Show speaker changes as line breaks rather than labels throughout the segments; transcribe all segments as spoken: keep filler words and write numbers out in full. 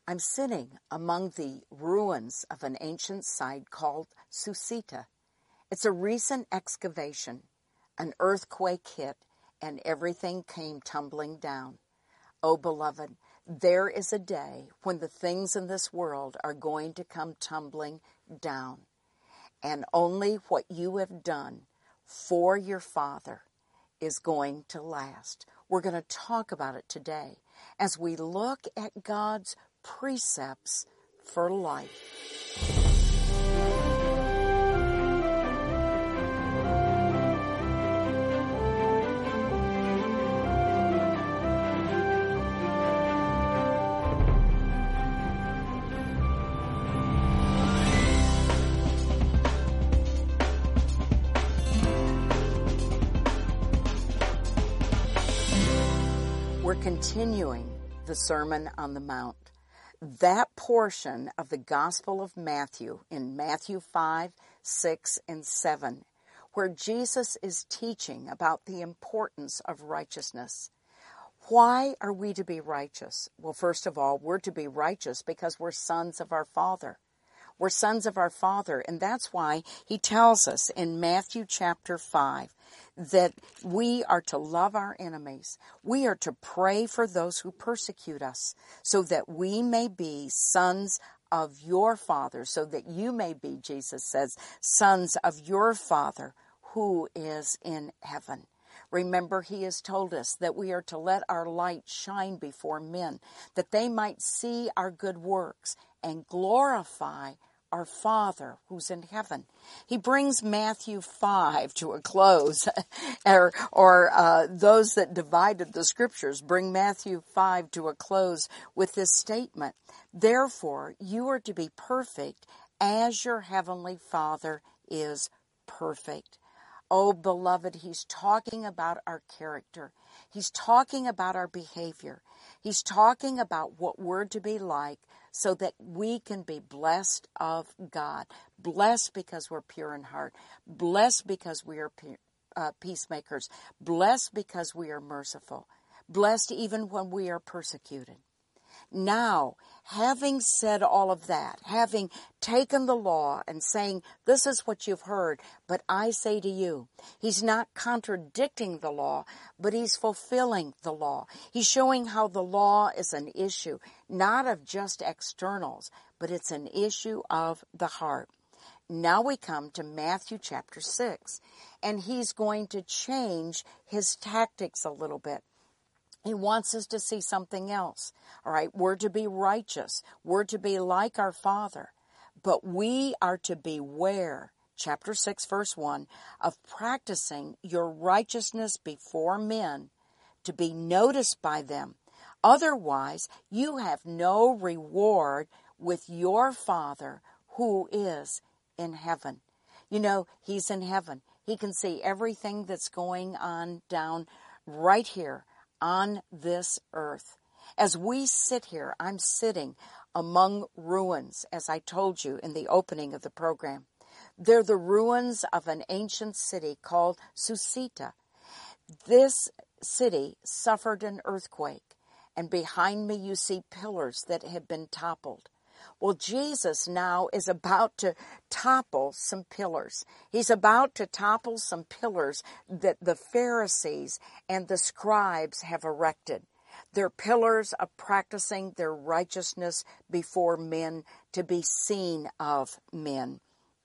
I'm sitting among the ruins of an ancient site called Susita. It's a recent excavation. An earthquake hit and everything came tumbling down. Oh, beloved, there is a day when the things in this world are going to come tumbling down. And only what you have done for your Father is going to last. We're going to talk about it today as we look at God's precepts for life. We're continuing the Sermon on the Mount. That portion of the Gospel of Matthew in Matthew five, six, and seven, where Jesus is teaching about the importance of righteousness. Why are we to be righteous? Well, first of all, we're to be righteous because we're sons of our Father. We're sons of our Father, and that's why he tells us in Matthew chapter five that we are to love our enemies. We are to pray for those who persecute us so that we may be sons of your Father, so that you may be, Jesus says, sons of your Father who is in heaven. Remember, he has told us that we are to let our light shine before men, that they might see our good works and glorify our Father who's in heaven. He brings Matthew five to a close, or, or uh, those that divided the scriptures bring Matthew five to a close with this statement. Therefore, you are to be perfect as your heavenly Father is perfect. Oh, beloved, he's talking about our character. He's talking about our behavior. He's talking about what we're to be like so that we can be blessed of God. Blessed because we're pure in heart. Blessed because we are uh, peacemakers. Blessed because we are merciful. Blessed even when we are persecuted. Now, having said all of that, having taken the law and saying, this is what you've heard, but I say to you, he's not contradicting the law, but he's fulfilling the law. He's showing how the law is an issue, not of just externals, but it's an issue of the heart. Now we come to Matthew chapter six, and he's going to change his tactics a little bit. He wants us to see something else. All right, we're to be righteous. We're to be like our Father. But we are to beware, chapter six, verse one, of practicing your righteousness before men to be noticed by them. Otherwise, you have no reward with your Father who is in heaven. You know, he's in heaven. He can see everything that's going on down right here on this earth. As we sit here, I'm sitting among ruins, as I told you in the opening of the program. They're the ruins of an ancient city called Susita. This city suffered an earthquake, and behind me you see pillars that have been toppled. Well, Jesus now is about to topple some pillars. He's about to topple some pillars that the Pharisees and the scribes have erected. They're pillars of practicing their righteousness before men to be seen of men.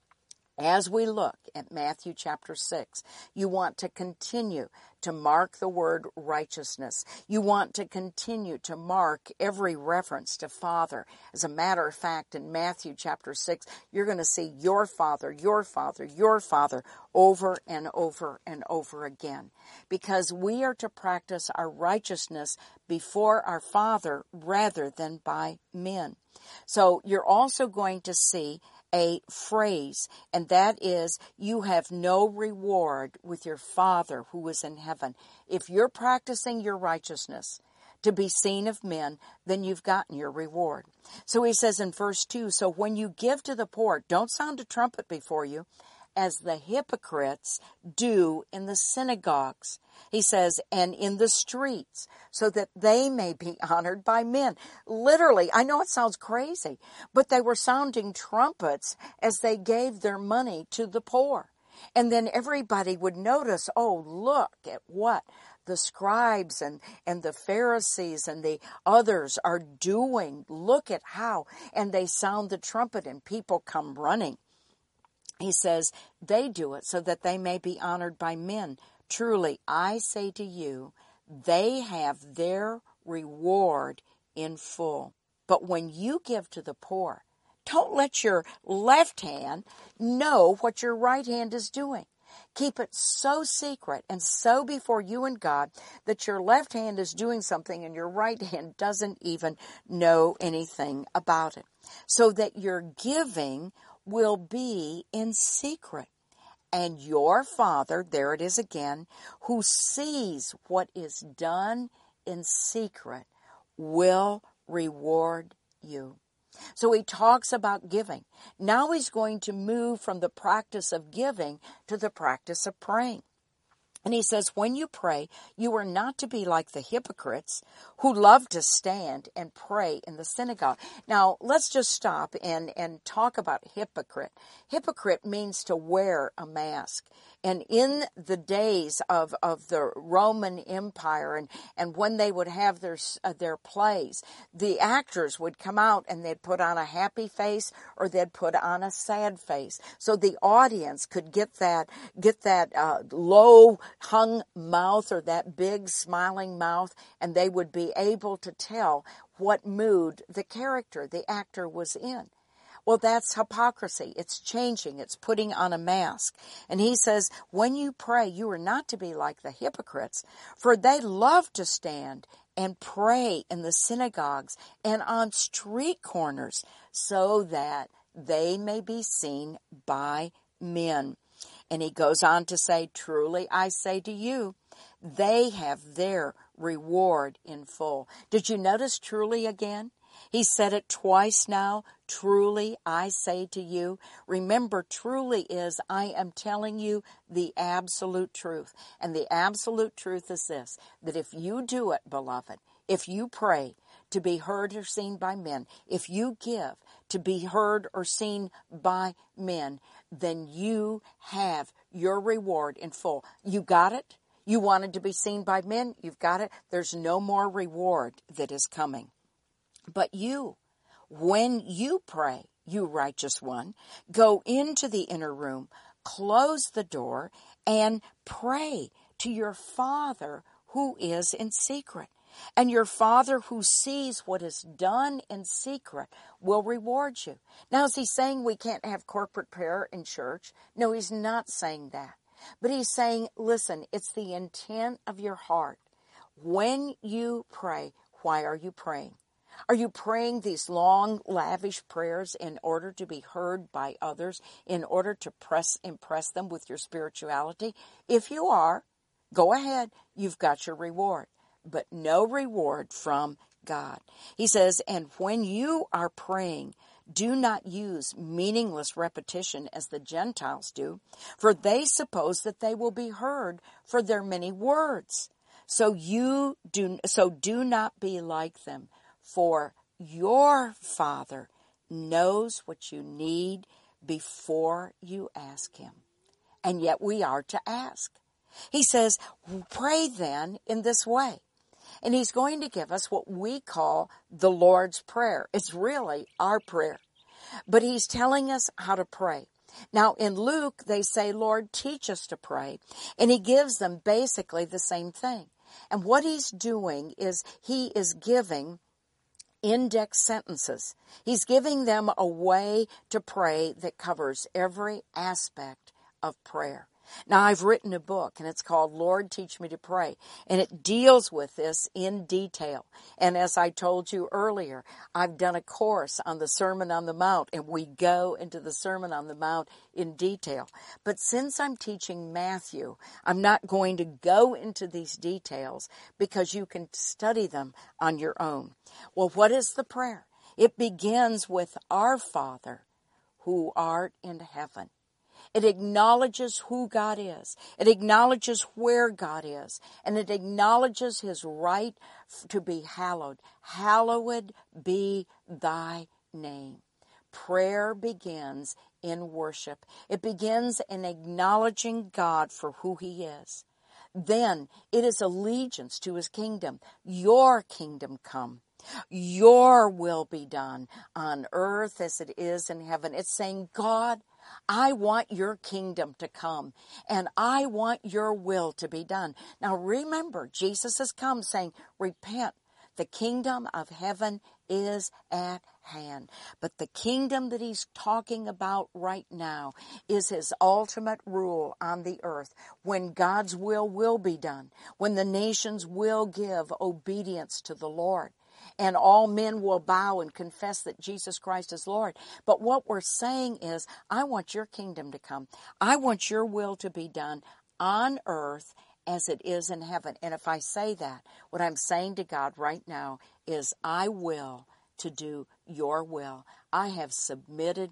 As we look at Matthew chapter six, you want to continue to mark the word righteousness. You want to continue to mark every reference to Father. As a matter of fact, in Matthew chapter six, you're going to see your Father, your Father, your Father over and over and over again. Because we are to practice our righteousness before our Father rather than by men. So you're also going to see a phrase, and that is, you have no reward with your Father who is in heaven. If you're practicing your righteousness to be seen of men, then you've gotten your reward. So he says in verse two, so when you give to the poor, don't sound a trumpet before you, as the hypocrites do in the synagogues. He says, and in the streets, so that they may be honored by men. Literally, I know it sounds crazy, but they were sounding trumpets as they gave their money to the poor. And then everybody would notice, oh, look at what the scribes and, and the Pharisees and the others are doing. Look at how. And they sound the trumpet and people come running. He says they do it so that they may be honored by men. Truly, I say to you, they have their reward in full. But when you give to the poor, don't let your left hand know what your right hand is doing. Keep it so secret and so before you and God that your left hand is doing something and your right hand doesn't even know anything about it. So that your giving will be in secret. And your Father, there it is again, who sees what is done in secret, will reward you. So he talks about giving. Now he's going to move from the practice of giving to the practice of praying. And he says, when you pray, you are not to be like the hypocrites who love to stand and pray in the synagogue. Now, let's just stop and, and talk about hypocrite. Hypocrite means to wear a mask. And in the days of, of the Roman Empire and, and when they would have their, uh, their plays, the actors would come out and they'd put on a happy face or they'd put on a sad face. So the audience could get that, get that uh, low hung mouth or that big smiling mouth, and they would be able to tell what mood the character, the actor was in. Well, that's hypocrisy. It's changing. It's putting on a mask. And he says, when you pray, you are not to be like the hypocrites, for they love to stand and pray in the synagogues and on street corners so that they may be seen by men. And he goes on to say, truly, I say to you, they have their reward in full. Did you notice truly again? He said it twice now. Truly, I say to you. Remember, truly is, I am telling you the absolute truth. And the absolute truth is this, that if you do it, beloved, if you pray to be heard or seen by men, if you give to be heard or seen by men, then you have your reward in full. You got it? You wanted to be seen by men? You've got it. There's no more reward that is coming. But you, when you pray, you righteous one, go into the inner room, close the door, and pray to your Father who is in secret. And your Father who sees what is done in secret will reward you. Now, is he saying we can't have corporate prayer in church? No, he's not saying that. But he's saying, listen, it's the intent of your heart. When you pray, why are you praying? Are you praying these long, lavish prayers in order to be heard by others, in order to press, impress them with your spirituality? If you are, go ahead. You've got your reward, but no reward from God. He says, and when you are praying, do not use meaningless repetition as the Gentiles do, for they suppose that they will be heard for their many words. So you do, so do not be like them. For your Father knows what you need before you ask him. And yet we are to ask. He says, pray then in this way. And he's going to give us what we call the Lord's Prayer. It's really our prayer. But he's telling us how to pray. Now, in Luke, they say, Lord, teach us to pray. And he gives them basically the same thing. And what he's doing is he is giving index sentences. He's giving them a way to pray that covers every aspect of prayer. Now, I've written a book, and it's called Lord, Teach Me to Pray, and it deals with this in detail. And as I told you earlier, I've done a course on the Sermon on the Mount, and we go into the Sermon on the Mount in detail. But since I'm teaching Matthew, I'm not going to go into these details because you can study them on your own. Well, what is the prayer? It begins with Our Father, who art in heaven. It acknowledges who God is. It acknowledges where God is. And it acknowledges his right to be hallowed. Hallowed be thy name. Prayer begins in worship. It begins in acknowledging God for who he is. Then it is allegiance to his kingdom. Your kingdom come. Your will be done on earth as it is in heaven. It's saying, God, I want your kingdom to come, and I want your will to be done. Now remember, Jesus has come saying, repent. The kingdom of heaven is at hand. But the kingdom that he's talking about right now is his ultimate rule on the earth, when God's will will be done, when the nations will give obedience to the Lord, and all men will bow and confess that Jesus Christ is Lord. But what we're saying is, I want your kingdom to come. I want your will to be done on earth as it is in heaven. And if I say that, what I'm saying to God right now is, I will to do your will. I have submitted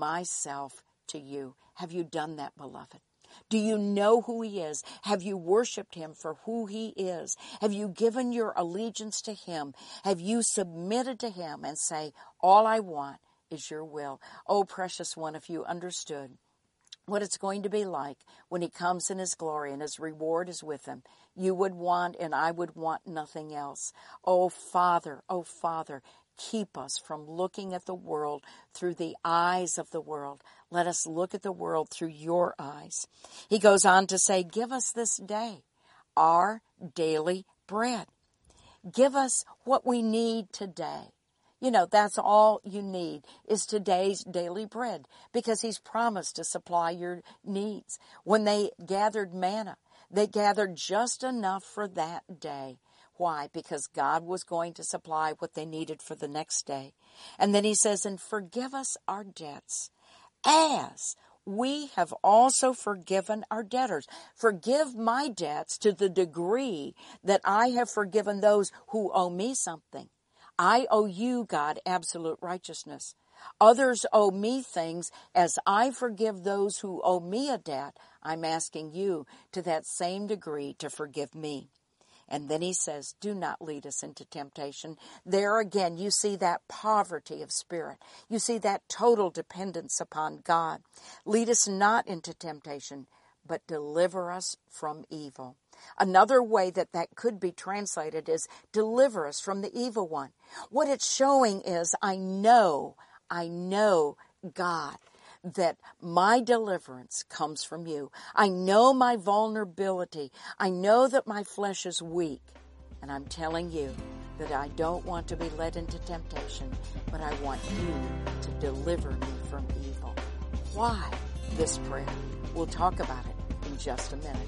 myself to you. Have you done that, beloved? Do you know who he is? Have you worshiped him for who he is? Have you given your allegiance to him? Have you submitted to him and say, all I want is your will? Oh, precious one, if you understood what it's going to be like when he comes in his glory and his reward is with him, you would want and I would want nothing else. Oh, Father, oh, Father, keep us from looking at the world through the eyes of the world. Let us look at the world through your eyes. He goes on to say, give us this day our daily bread. Give us what we need today. You know, that's all you need is today's daily bread, because he's promised to supply your needs. When they gathered manna, they gathered just enough for that day. Why? Because God was going to supply what they needed for the next day. And then he says, and forgive us our debts as we have also forgiven our debtors. Forgive my debts to the degree that I have forgiven those who owe me something. I owe you, God, absolute righteousness. Others owe me things. As I forgive those who owe me a debt, I'm asking you to that same degree to forgive me. And then he says, do not lead us into temptation. There again, you see that poverty of spirit. You see that total dependence upon God. Lead us not into temptation, but deliver us from evil. Another way that that could be translated is deliver us from the evil one. What it's showing is, I know, I know, God, that my deliverance comes from you. I know my vulnerability. I know that my flesh is weak. And I'm telling you that I don't want to be led into temptation, but I want you to deliver me from evil. Why this prayer? We'll talk about it in just a minute.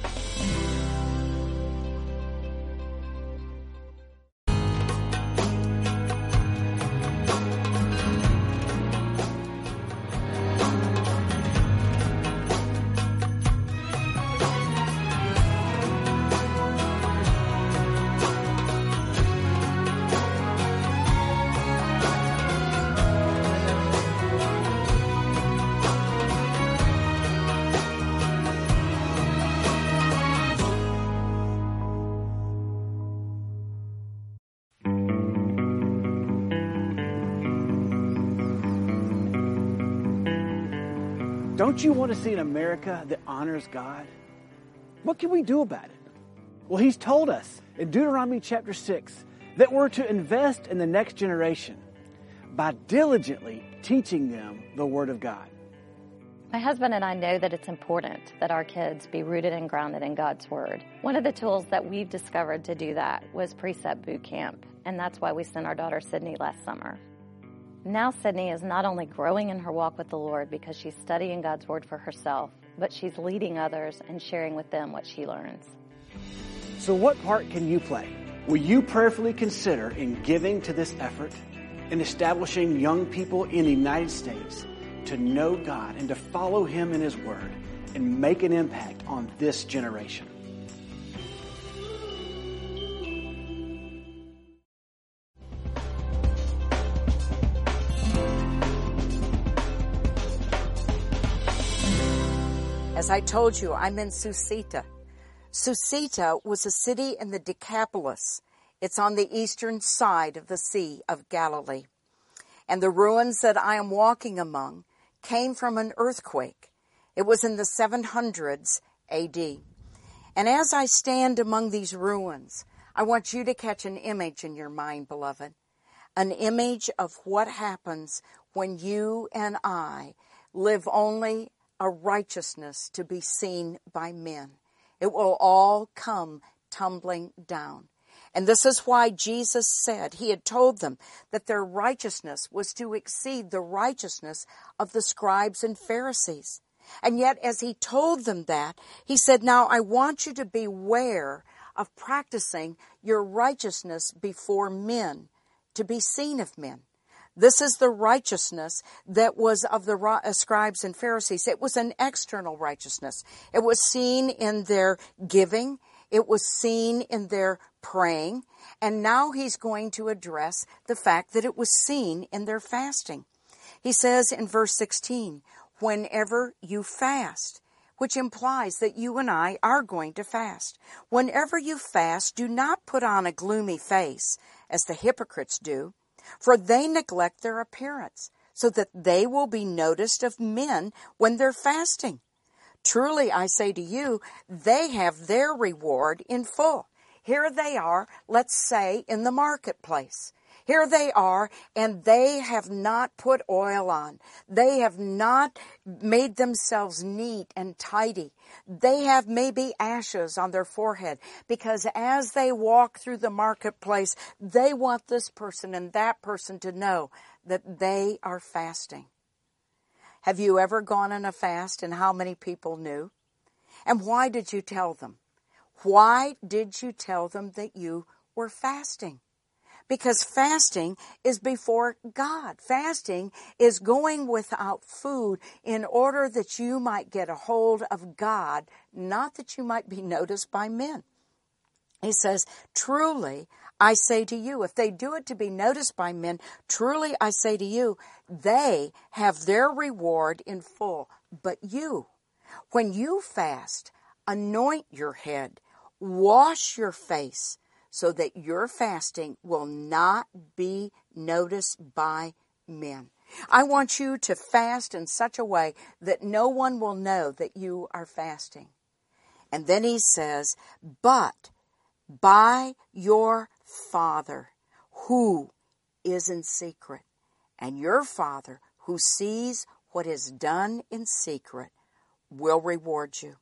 Don't you want to see an America that honors God? What can we do about it? Well, he's told us in Deuteronomy chapter six that we're to invest in the next generation by diligently teaching them the Word of God.
My husband and I know that it's important that our kids be rooted and grounded in God's Word. One of the tools that we've discovered to do that was Precept Boot Camp, and that's why we sent our daughter Sydney last summer. Now Sydney is not only growing in her walk with the Lord because she's studying God's Word for herself, but she's leading others and sharing with them what she learns.
So what part can you play? Will you prayerfully consider in giving to this effort, in establishing young people in the United States to know God and to follow Him in His Word and make an impact on this generation?
As I told you, I'm in Susita. Susita was a city in the Decapolis. It's on the eastern side of the Sea of Galilee. And the ruins that I am walking among came from an earthquake. It was in the seven hundreds A D. And as I stand among these ruins, I want you to catch an image in your mind, beloved. An image of what happens when you and I live only a righteousness to be seen by men. It will all come tumbling down. And this is why Jesus said, he had told them that their righteousness was to exceed the righteousness of the scribes and Pharisees. And yet, as he told them that, he said, now I want you to beware of practicing your righteousness before men, to be seen of men. This is the righteousness that was of the scribes and Pharisees. It was an external righteousness. It was seen in their giving. It was seen in their praying. And now he's going to address the fact that it was seen in their fasting. He says in verse sixteen, whenever you fast, which implies that you and I are going to fast. Whenever you fast, do not put on a gloomy face, as the hypocrites do, for they neglect their appearance, so that they will be noticed of men when they're fasting. Truly, I say to you, they have their reward in full. Here they are, let's say, in the marketplace. Here they are, and they have not put oil on. They have not made themselves neat and tidy. They have maybe ashes on their forehead, because as they walk through the marketplace, they want this person and that person to know that they are fasting. Have you ever gone on a fast, and how many people knew? And why did you tell them? Why did you tell them that you were fasting? Because fasting is before God. Fasting is going without food in order that you might get a hold of God, not that you might be noticed by men. He says, truly, I say to you, if they do it to be noticed by men, truly I say to you, they have their reward in full. But you, when you fast, anoint your head, wash your face, so that your fasting will not be noticed by men. I want you to fast in such a way that no one will know that you are fasting. And then he says, but by your Father who is in secret, and your Father who sees what is done in secret will reward you.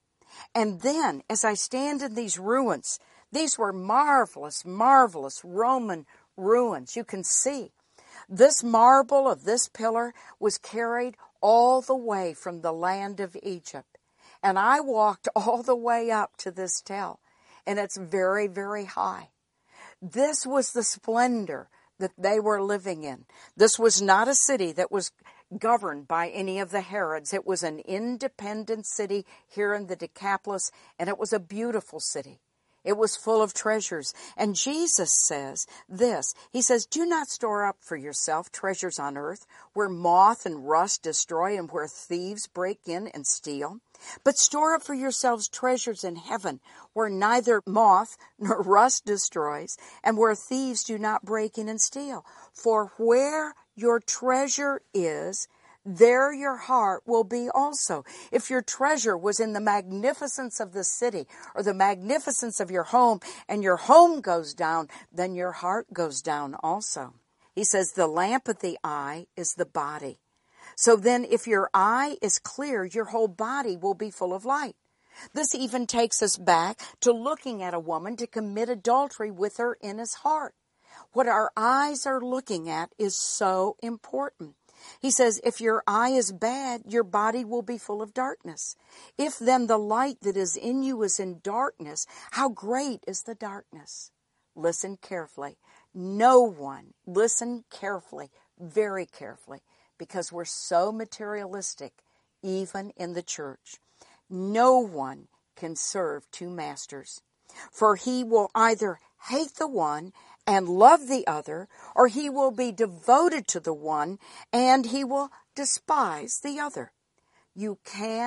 And then, as I stand in these ruins, these were marvelous, marvelous Roman ruins. You can see this marble of this pillar was carried all the way from the land of Egypt. And I walked all the way up to this tell, and it's very, very high. This was the splendor that they were living in. This was not a city that was governed by any of the Herods. It was an independent city here in the Decapolis, and it was a beautiful city. It was full of treasures. And Jesus says this. He says, do not store up for yourself treasures on earth, where moth and rust destroy and where thieves break in and steal. But store up for yourselves treasures in heaven, where neither moth nor rust destroys, and where thieves do not break in and steal. For where your treasure is, there your heart will be also. If your treasure was in the magnificence of the city or the magnificence of your home, and your home goes down, then your heart goes down also. He says the lamp of the eye is the body. So then if your eye is clear, your whole body will be full of light. This even takes us back to looking at a woman to commit adultery with her in his heart. What our eyes are looking at is so important. He says, if your eye is bad, your body will be full of darkness. If then the light that is in you is in darkness, how great is the darkness? Listen carefully. No one, listen carefully, very carefully, because we're so materialistic, even in the church. No one can serve two masters, for he will either hate the one and love the other, or he will be devoted to the one and he will despise the other. You can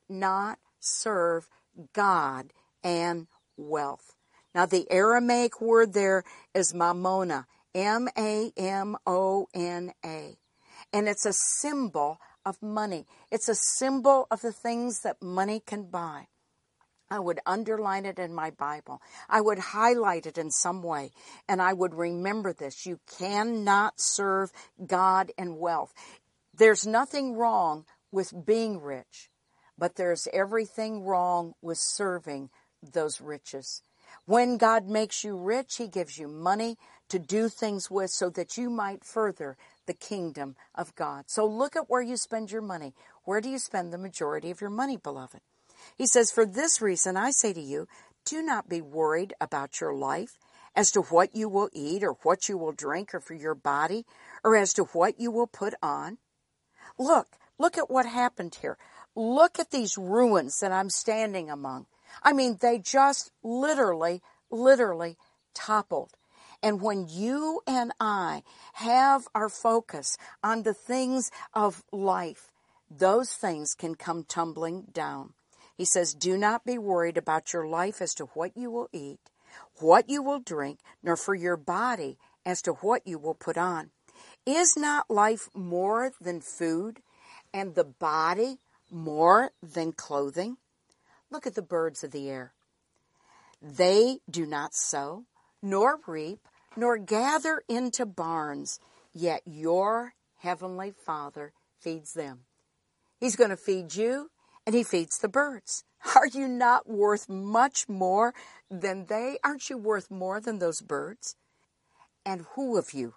not serve God and wealth. Now, the Aramaic word there is mammona, M A M O N A. And it's a symbol of money. It's a symbol of the things that money can buy. I would underline it in my Bible. I would highlight it in some way, and I would remember this. You cannot serve God and wealth. There's nothing wrong with being rich, but there's everything wrong with serving those riches. When God makes you rich, He gives you money to do things with so that you might further the kingdom of God. So look at where you spend your money. Where do you spend the majority of your money, beloved? He says, for this reason, I say to you, do not be worried about your life as to what you will eat or what you will drink or for your body or as to what you will put on. Look, look at what happened here. Look at these ruins that I'm standing among. I mean, they just literally, literally toppled. And when you and I have our focus on the things of life, those things can come tumbling down. He says, do not be worried about your life as to what you will eat, what you will drink, nor for your body as to what you will put on. Is not life more than food, and the body more than clothing? Look at the birds of the air. They do not sow, nor reap, nor gather into barns, yet your heavenly Father feeds them. He's going to feed you, and He feeds the birds. Are you not worth much more than they? Aren't you worth more than those birds? And who of you,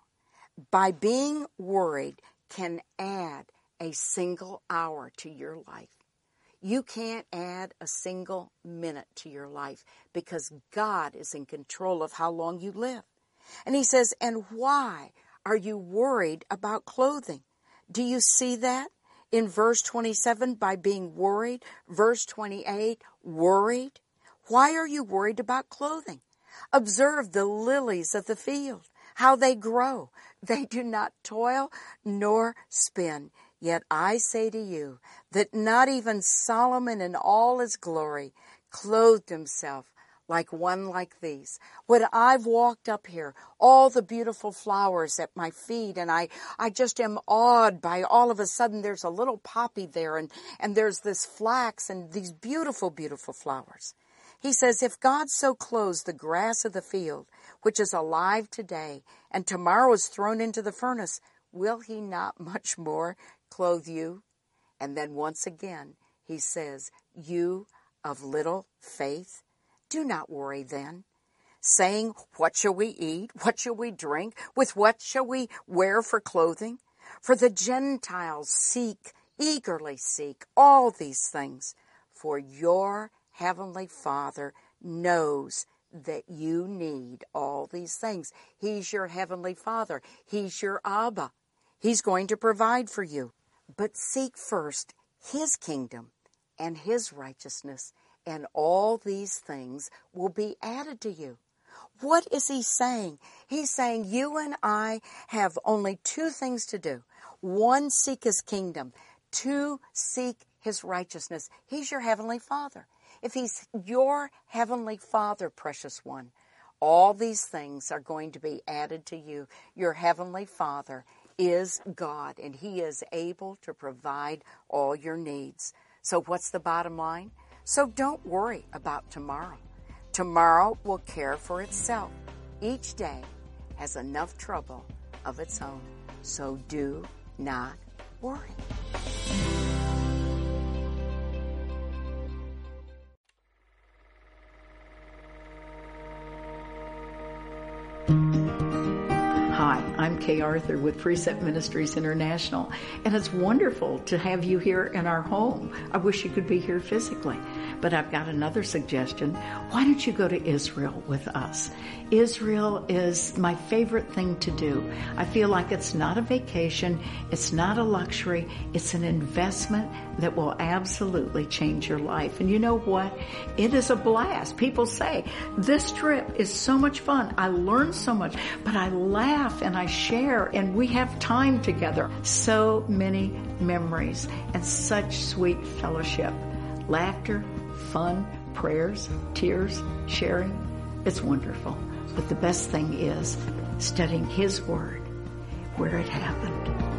by being worried, can add a single hour to your life? You can't add a single minute to your life because God is in control of how long you live. And He says, and why are you worried about clothing? Do you see that? In verse twenty-seven, by being worried. Verse twenty-eight, worried. Why are you worried about clothing? Observe the lilies of the field, how they grow. They do not toil nor spin. Yet I say to you that not even Solomon in all his glory clothed himself like one like these. When I've walked up here, all the beautiful flowers at my feet, and I, I just am awed by all of a sudden there's a little poppy there, and, and there's this flax and these beautiful, beautiful flowers. He says, if God so clothes the grass of the field, which is alive today, and tomorrow is thrown into the furnace, will He not much more clothe you? And then once again, He says, you of little faith, do not worry then, saying, what shall we eat? What shall we drink? With what shall we wear for clothing? For the Gentiles seek, eagerly seek all these things. For your heavenly Father knows that you need all these things. He's your heavenly Father. He's your Abba. He's going to provide for you. But seek first His kingdom and His righteousness, and all these things will be added to you. What is He saying? He's saying you and I have only two things to do. One, seek His kingdom. Two, seek His righteousness. He's your heavenly Father. If He's your heavenly Father, precious one, all these things are going to be added to you. Your heavenly Father is God, and He is able to provide all your needs. So what's the bottom line? So don't worry about tomorrow. Tomorrow will care for itself. Each day has enough trouble of its own. So do not worry.
Hi, I'm Kay Arthur with Precept Ministries International, and it's wonderful to have you here in our home. I wish you could be here physically, but I've got another suggestion. Why don't you go to Israel with us? Israel is my favorite thing to do. I feel like it's not a vacation, it's not a luxury, it's an investment that will absolutely change your life. And you know what? It is a blast. People say, this trip is so much fun. I learned so much, but I laugh and I share and we have time together. So many memories and such sweet fellowship. Laughter, fun, prayers, tears, sharing. It's wonderful. But the best thing is studying His Word where it happened.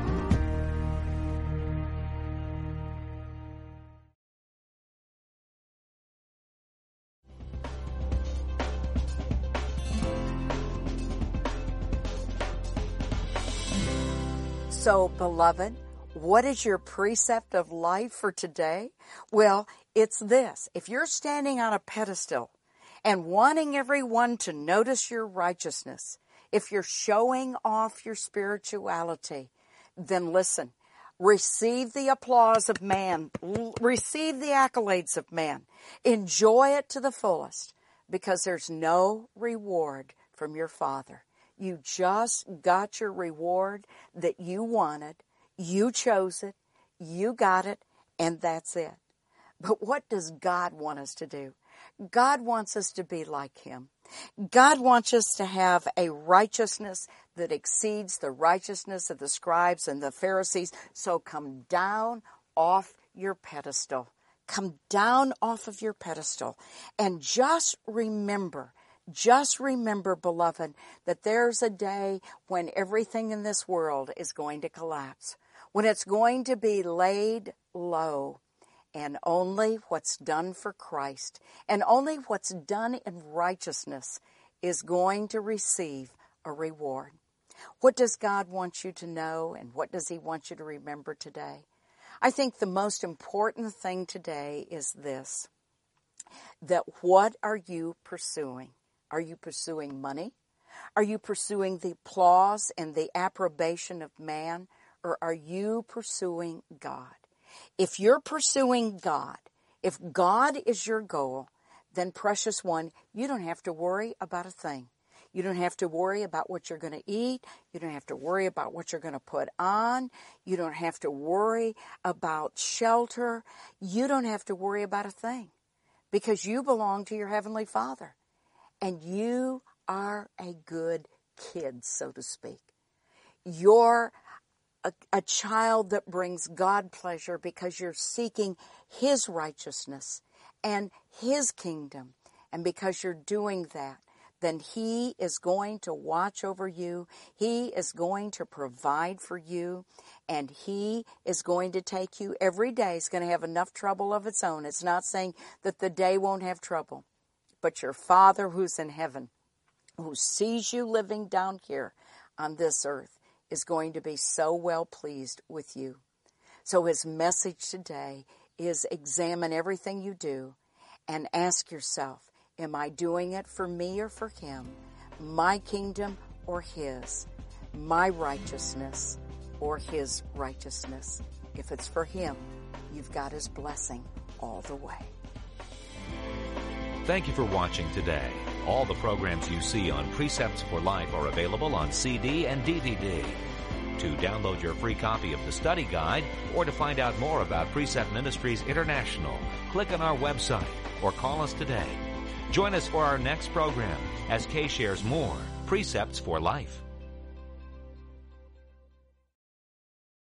So, beloved, what is your precept of life for today? Well, it's this. If you're standing on a pedestal and wanting everyone to notice your righteousness, if you're showing off your spirituality, then listen, receive the applause of man, receive the accolades of man, enjoy it to the fullest, because there's no reward from your Father. You just got your reward that you wanted. You chose it. You got it. And that's it. But what does God want us to do? God wants us to be like Him. God wants us to have a righteousness that exceeds the righteousness of the scribes and the Pharisees. So come down off your pedestal. Come down off of your pedestal. And just remember, Just remember, beloved, that there's a day when everything in this world is going to collapse, when it's going to be laid low, and only what's done for Christ and only what's done in righteousness is going to receive a reward. What does God want you to know, and what does He want you to remember today? I think the most important thing today is this, that what are you pursuing? Are you pursuing money? Are you pursuing the applause and the approbation of man? Or are you pursuing God? If you're pursuing God, if God is your goal, then precious one, you don't have to worry about a thing. You don't have to worry about what you're going to eat. You don't have to worry about what you're going to put on. You don't have to worry about shelter. You don't have to worry about a thing, because you belong to your Heavenly Father. And you are a good kid, so to speak. You're a, a child that brings God pleasure because you're seeking His righteousness and His kingdom. And because you're doing that, then He is going to watch over you. He is going to provide for you. And He is going to take you. Every day is going to have enough trouble of its own. It's not saying that the day won't have trouble. But your Father who's in heaven, who sees you living down here on this earth, is going to be so well pleased with you. So His message today is examine everything you do and ask yourself, am I doing it for me or for Him? My kingdom or His? My righteousness or His righteousness? If it's for Him, you've got His blessing all the way.
Thank you for watching today. All the programs you see on Precepts for Life are available on C D and D V D. To download your free copy of the study guide or to find out more about Precept Ministries International, click on our website or call us today. Join us for our next program as Kay shares more Precepts for Life.